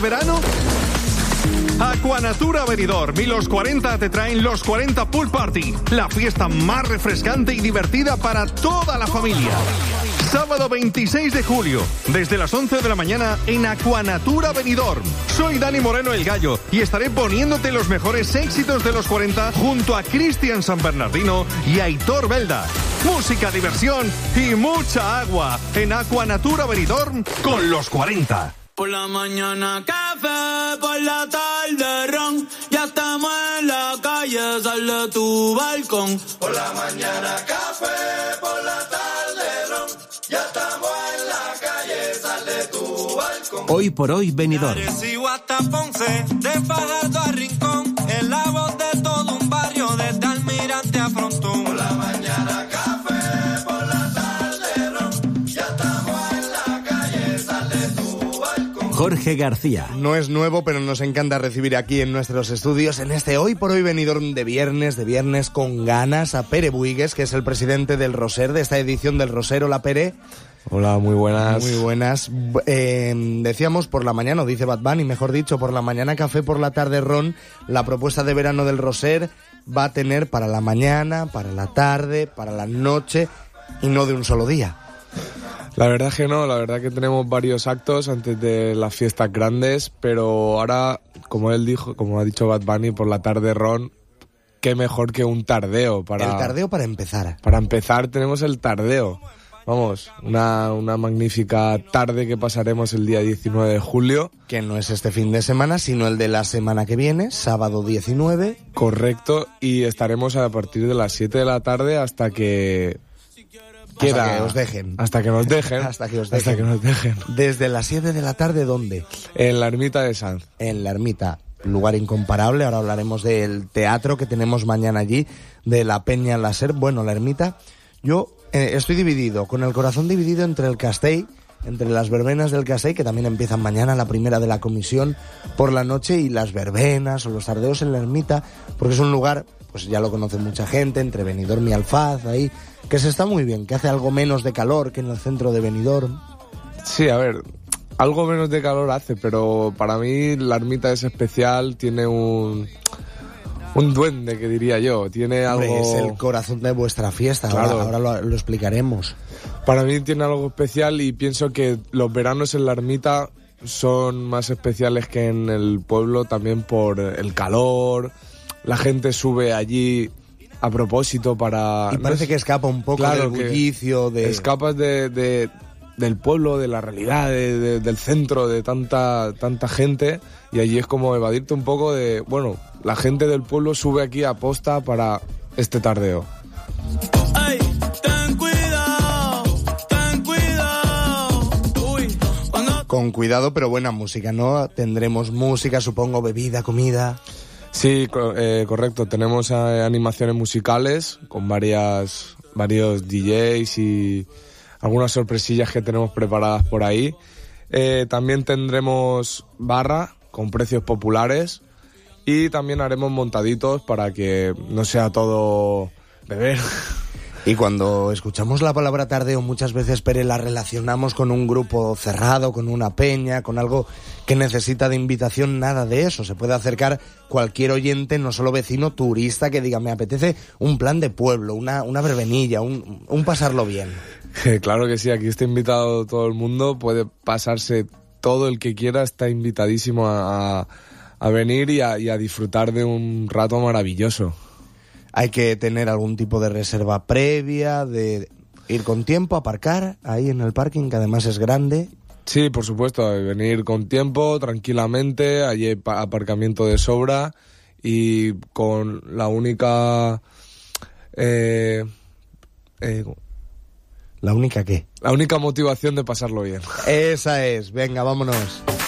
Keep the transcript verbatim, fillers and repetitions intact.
verano? Aquanatura Benidorm y los cuarenta te traen los cuarenta Pool Party, la fiesta más refrescante y divertida para toda la familia. Sábado veintiséis de julio, desde las once de la mañana en Aquanatura Benidorm. Soy Dani Moreno el Gallo y estaré poniéndote los mejores éxitos de los cuarenta junto a Cristian San Bernardino y Aitor Belda. Música, diversión y mucha agua en Aquanatura Benidorm con los cuarenta. Por la mañana café, por la tarde ron, ya estamos en la calle, sal de tu balcón. Por la mañana café, por la tarde ron, ya estamos en la calle, sal de tu balcón. Hoy por hoy Benidorm. De Arecibo hasta Ponce, de Fajardo a Rincón, en la voz de todo un barrio, desde Almirante a Frontón. Por la mañana café, por la tarde ron, ya estamos en la calle, sal de tu balcón. Jorge García. No es nuevo, pero nos encanta recibir aquí en nuestros estudios, en este Hoy por Hoy Benidorm de viernes, de viernes con ganas, a Pere Buigues, que es el presidente del Roser, de esta edición del Roser. Hola, Pere. Hola, muy buenas. Muy buenas. Eh, decíamos por la mañana, o dice Bad Bunny, mejor dicho, por la mañana café, por la tarde ron. La propuesta de verano del Roser va a tener para la mañana, para la tarde, para la noche y no de un solo día. La verdad es que no, la verdad que tenemos varios actos antes de las fiestas grandes, pero ahora, como él dijo, como ha dicho Bad Bunny, por la tarde ron, qué mejor que un tardeo. Para, el tardeo para empezar. Para empezar tenemos el tardeo. Vamos, una, una magnífica tarde que pasaremos el día diecinueve de julio. Que no es este fin de semana, sino el de la semana que viene, sábado diecinueve. Correcto, y estaremos a partir de las siete de la tarde hasta que... Quiera, hasta que os dejen. Hasta que nos dejen. hasta que os dejen. Hasta que nos dejen. Desde las siete de la tarde, ¿dónde? En la Ermita de Sanz. En la Ermita, lugar incomparable. Ahora hablaremos del teatro que tenemos mañana allí, de la Peña Láser. Bueno, la Ermita, yo eh, estoy dividido, con el corazón dividido entre el Castell, entre las verbenas del Castell, que también empiezan mañana, la primera de la comisión por la noche, y las verbenas o los tardeos en la Ermita, porque es un lugar, pues ya lo conoce mucha gente, entre Benidorm y Alfaz, ahí, que se está muy bien, que hace algo menos de calor que en el centro de Benidorm. Sí, a ver, algo menos de calor hace, pero para mí la Ermita es especial, tiene un... un duende, que diría yo, tiene algo... Hombre, es el corazón de vuestra fiesta, claro. ahora, ahora lo, lo explicaremos. Para mí tiene algo especial y pienso que los veranos en la Ermita son más especiales que en el pueblo, también por el calor, la gente sube allí a propósito para... Y parece no es, que escapa un poco claro, del bullicio de... Escapas de, de, del pueblo, de la realidad, de, de, del centro, de tanta, tanta gente, y allí es como evadirte un poco de... Bueno, la gente del pueblo sube aquí a posta para este tardeo. Ay, ten cuidado, ten cuidado. Uy, cuando... Con cuidado, pero buena música, ¿no? Tendremos música, supongo, bebida, comida... Sí, eh, correcto. Tenemos eh, animaciones musicales con varias, varios D Js y algunas sorpresillas que tenemos preparadas por ahí. Eh, también tendremos barra con precios populares y también haremos montaditos para que no sea todo beber. Y cuando escuchamos la palabra tardeo muchas veces, Pere, la relacionamos con un grupo cerrado, con una peña, con algo que necesita de invitación. Nada de eso. Se puede acercar cualquier oyente, no solo vecino, turista, que diga, me apetece un plan de pueblo, una, una verbenilla, un, un pasarlo bien. Claro que sí, aquí está invitado todo el mundo, puede pasarse todo el que quiera, está invitadísimo a, a, a venir y a, y a disfrutar de un rato maravilloso. Hay que tener algún tipo de reserva previa, de ir con tiempo, aparcar ahí en el parking, que además es grande. Sí, por supuesto, venir con tiempo, tranquilamente, allí hay aparcamiento de sobra y con la única... Eh, eh, ¿La única qué? La única motivación de pasarlo bien. Esa es, venga, vámonos.